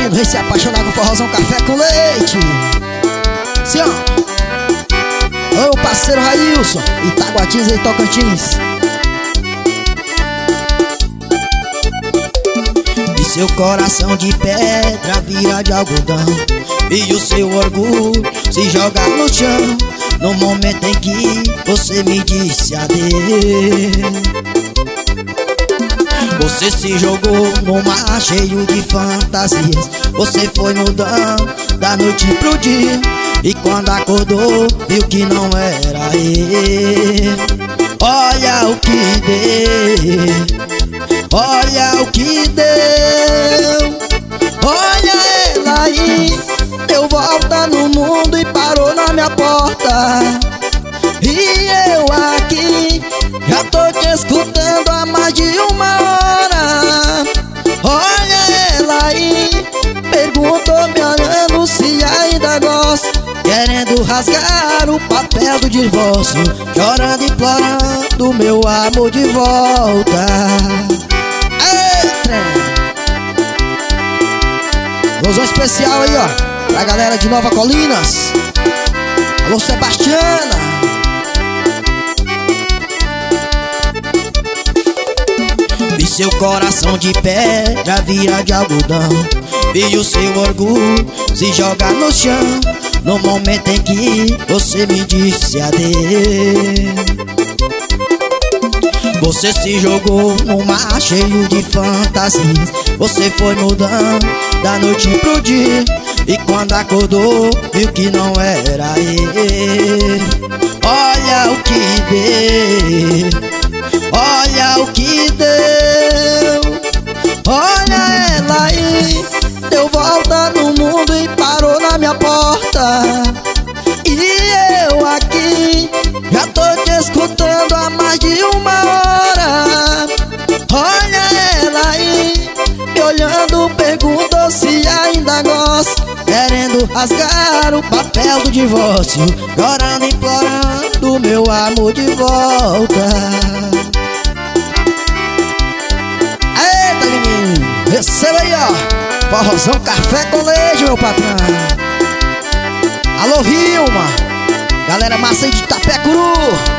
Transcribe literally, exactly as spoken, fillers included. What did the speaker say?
Menino, vem se apaixonar com forrozão café com leite. Sim, ó. Alô, parceiro Railson, Itaguatinga e Tocantins. E seu coração de pedra vira de algodão, e o seu orgulho se joga no chão no momento em que você me disse adeus. Você se jogou no mar cheio de fantasias. Você foi mudando da noite pro dia, e quando acordou viu que não era eu. Olha o que deu, olha o que deu. Olha ela aí, deu volta no mundo e parou na minha porta. E eu aqui já tô te escutando há mais de uma hora. Olha ela aí, perguntou me olhando se ainda gosta, querendo rasgar o papel do divórcio, chorando, implorando meu amor de volta. Eita! Gozão especial aí, ó, pra galera de Nova Colinas. Alô, Sebastiana. E seu coração de pedra vira de algodão, e o seu orgulho se joga no chão no momento em que você me disse adeus. Você se jogou no mar cheio de fantasias. Você foi mudando da noite pro dia, e quando acordou viu que não era eu. Olha o que deu, olha o que deu. Olha ela aí, deu volta no mundo e parou na minha porta. E eu aqui já tô te escutando há mais de uma hora. Olha ela aí, me olhando, perguntou se ainda gosta, querendo rasgar o papel do divórcio, chorando, implorando meu amor de volta. Eita, menino, receba aí, ó, forrozão café com leite, meu patrão. Alô, Rilma, galera massa aí de Itapecuru.